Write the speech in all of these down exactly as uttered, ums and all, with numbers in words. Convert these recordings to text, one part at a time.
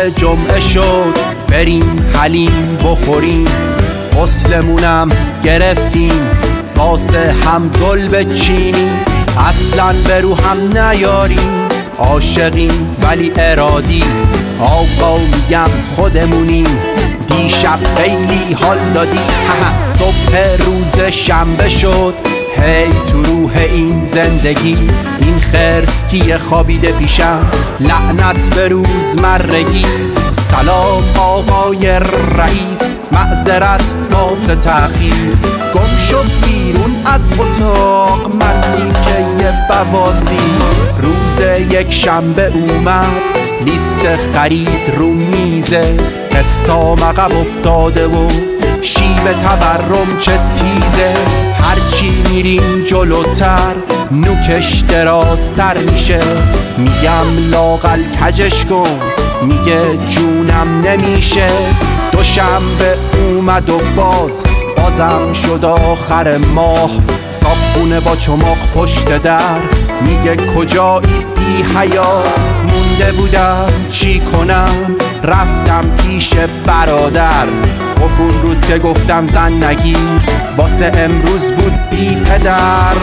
جمعه شد بریم حلیم بخوریم، غسلمونم گرفتیم واسه هم گل بچینیم، اصلا به رو هم نیاریم، عاشقیم ولی ارادی، آقا میگم خودمونیم، دیشب خیلی حال دادی. صبح روز شنبه شد هی تو روح این زندگی، این خرس کیه خوابیده پیشم، لعنت به روزمرگی. سلام آقای رئیس، معذرت واسه تأخیر، گم شد بیرون از اتاق من تیکه بواسی. روز یک شنبه اومد لیست خرید رو میزه، قسطام عقب افتاده و شیب تورم چه تیزه، هرچی میریم جلوتر نوکش درازتر میشه، میگم لاقل کجش کن میگه جونم نمیشه. دوشنبه اومد و باز بازم شد آخر ماه، صابخونه با چماق پشت در میگه کجایی بی حیا، مونده بودم چی کنم رفتم پیش برادر، گفت اون روز که گفتم زن نگیر واسه امروز بود بی پدر.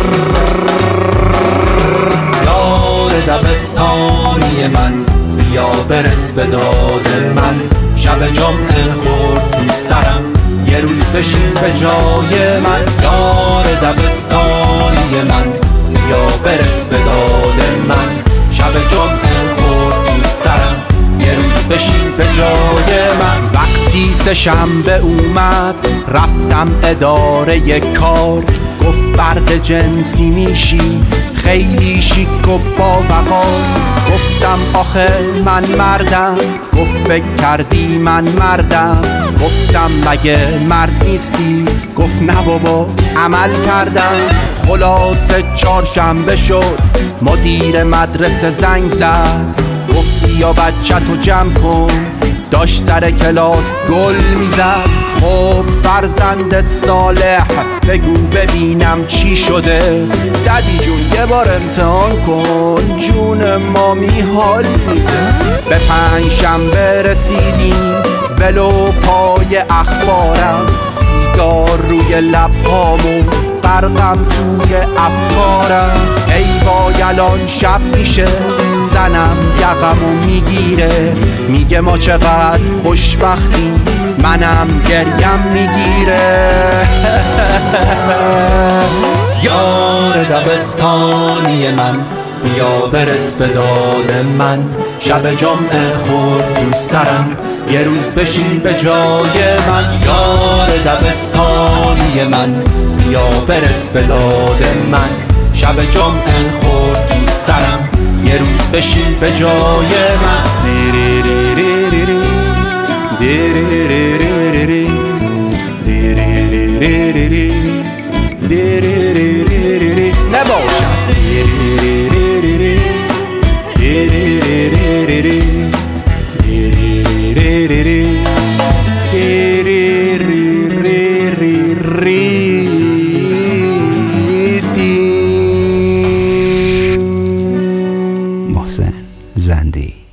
یار دبستانی من بیا برس به داد من، شب جمعه خورد تو سرم یه روز بشین به جای من. یار دبستانی من بیا برس به داد من، شب جمعه خورد تو سرم یه روز بشین به جای من. وقتی سه شنبه اومد رفتم اداره کار، گفت برد جنسی میشی خیلی شیک و با وقار، گفتم آخه من مردم، گفت فکر کردی من مردم، گفتم مگه مرد نیستی، گفت نه بابا عمل کردم. خلاصه چهارشنبه شد مدیر مدرسه زنگ زد، گفت بیا بچه‌تو جمع کن، داشت سر کلاس گل میزد. خب فرزند صالح بگو ببینم چی شده، ددی جون یه بار امتحان کن جون مامی حال میده. به پنجشنبه رسیدیم ولو پای اخبارم، سیگار روی لبهامون غرقم توی افکارم. ای وای الان شب میشه زنم یقمو میگیره، میگه ما چقدر خوشبختیم، منم گریم میگیره. یار دبستانی من بیا برس به داد من، شب جمعه خورد تو سرم یه روز بشین به جای من. یار دبستانی من بیا برس به داد من، شب جمعه خورد تو سرم یه روز بشین به جای من. نباشم محسن زندی.